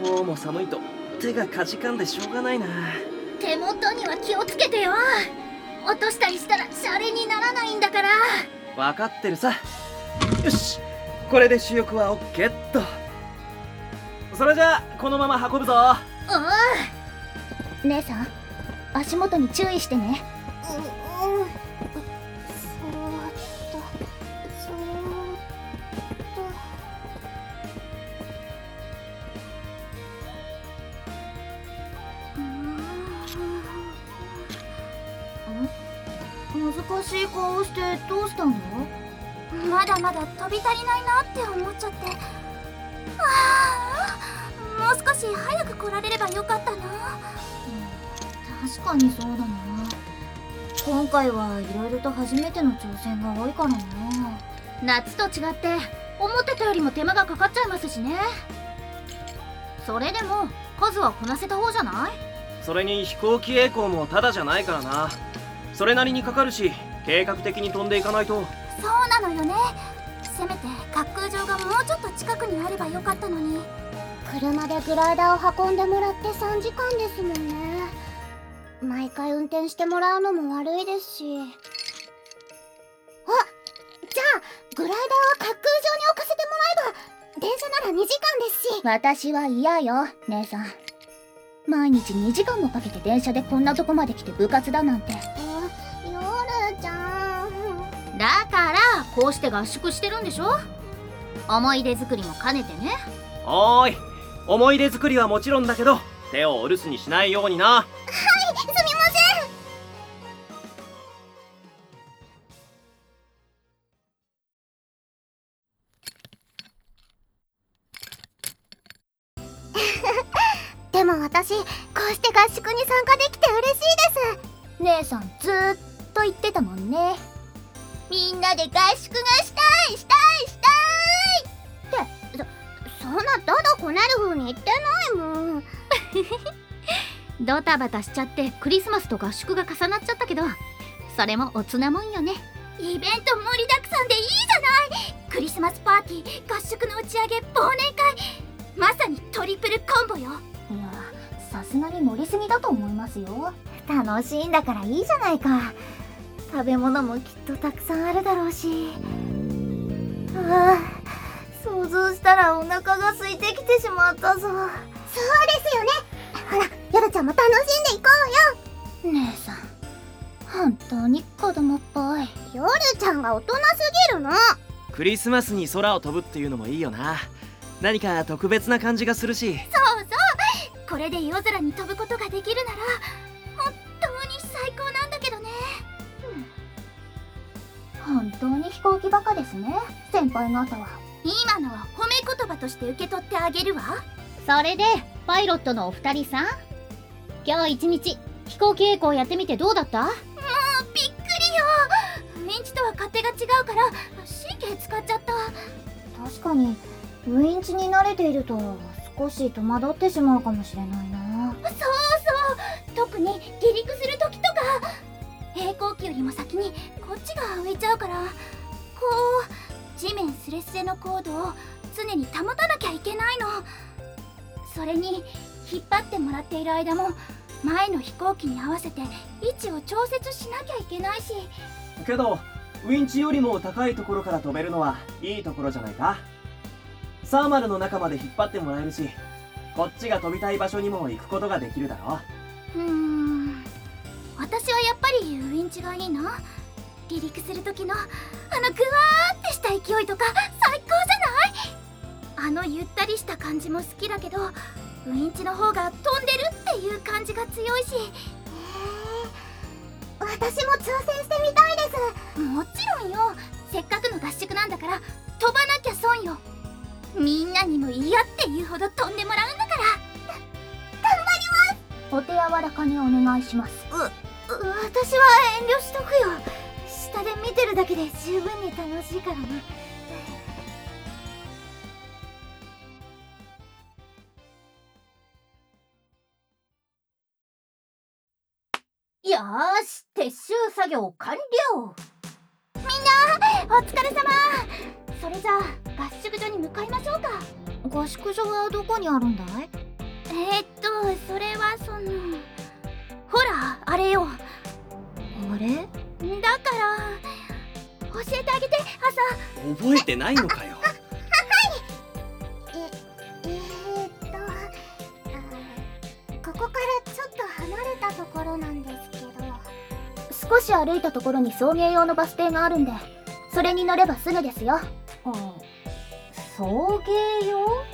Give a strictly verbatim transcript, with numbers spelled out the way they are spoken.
こうも寒いと手がかじかんでしょうがないな。 手元には気をつけてよ。落としたりしたらシャレにならないんだから。 分かってるさ。よし、これで主翼はオッケーっと。それじゃあこのまま運ぶぞ。 ああ。姉さん、足元に注意してね。 うんうん。 難しい顔してどうしたの？ まだまだ飛び足りないなって思っちゃって。ああ、もう少し早く来られればよかったな。 うん、確かにそうだな。今回はいろいろと初めての挑戦が多いからな。 夏と違って思ってたよりも手間がかかっちゃいますしね。それでも数はこなせた方じゃない？ それに飛行機曳行もただじゃないからな。それなりにかかるし、計画的に飛んでいかないと。 そうなのよね。せめて滑空場がもうちょっと近くにあればよかったのに。 車でグライダーを運んでもらってさんじかんですもんね。毎回運転してもらうのも悪いですし。あ、じゃあグライダーは滑空場に置かせてもらえば電車ならにじかんですし。私は嫌よ、姉さん。毎日にじかんもかけて電車でこんなとこまで来て部活だなんて。ヨルちゃん。 だからこうして合宿してるんでしょ。思い出作りも兼ねてね。 おーい、思い出作りはもちろんだけど手をお留守にしないようにな。 はい、すみません。でも私、こうして合宿に参加できて嬉しいです。姉さんずーっと言ってたもんね。みんなで合宿がしたいしたいしたいって、そ、そんなだだこねる風に言ってないもん。 ドタバタしちゃってクリスマスと合宿が重なっちゃったけど、それもおつなもんよね。イベント盛りだくさんでいいじゃない。クリスマスパーティー、合宿の打ち上げ、忘年会、まさにトリプルコンボよ。 いや、さすがに盛りすぎだと思いますよ。楽しいんだからいいじゃないか。食べ物もきっとたくさんあるだろうし。ああ、想像したらお腹が空いてきてしまったぞ。そうですよね。ほら、ヨルちゃんも楽しんでいこうよ。姉さん、本当に子供っぽい。ヨルちゃんが大人すぎるの。 クリスマスに空を飛ぶっていうのもいいよな。何か特別な感じがするし。 そうそう、これで夜空に飛ぶことができるなら本当に最高なんだけどね。 うん、本当に飛行機バカですね、先輩方は。 今のは褒め言葉として受け取ってあげるわ。 それでパイロットのお二人さん、今日一日飛行機曳行やってみてどうだった？ もうびっくりよ。ウィンチとは勝手が違うから神経使っちゃった。 確かにウインチに慣れていると少し戸惑ってしまうかもしれないな。 そうそう、特に離陸する時とか平行機よりも先にこっちが浮いちゃうから、こう地面スレスレの高度を常に保たなきゃいけないの。それに引っ張ってもらっている間も前の飛行機に合わせて位置を調節しなきゃいけないし。 けどウィンチよりも高いところから飛べるのはいいところじゃないか。サーマルの中まで引っ張ってもらえるし、こっちが飛びたい場所にも行くことができるだろう。うーん、私はやっぱりウィンチがいいな。離陸する時のあのグワーってした勢いとか最高じゃない？あのゆったりした感じも好きだけど、ウィンチの方が飛んでるっていう感じが強いし。へえ、 私も挑戦してみたいです。 もちろんよ。せっかくの合宿なんだから飛ばなきゃ損よ。みんなにも嫌って言うほど飛んでもらうんだから。 頑張ります。お手柔らかにお願いします。 う、私は遠慮しとくよ。下で見てるだけで十分に楽しいからね。 よーし、撤収作業完了。 みんなお疲れ様。それじゃあ合宿所に向かいましょうか。 合宿所はどこにあるんだい？ えー、っとそれはそのほらあれよ。 あれ？ だから教えてあげて朝。 覚えてないのかよ。 え、えー、っとあここからちょっと離れたところなんですけど。 少し歩いたところに送迎用のバス停があるんで、それに乗ればすぐですよ。 あ、送迎用？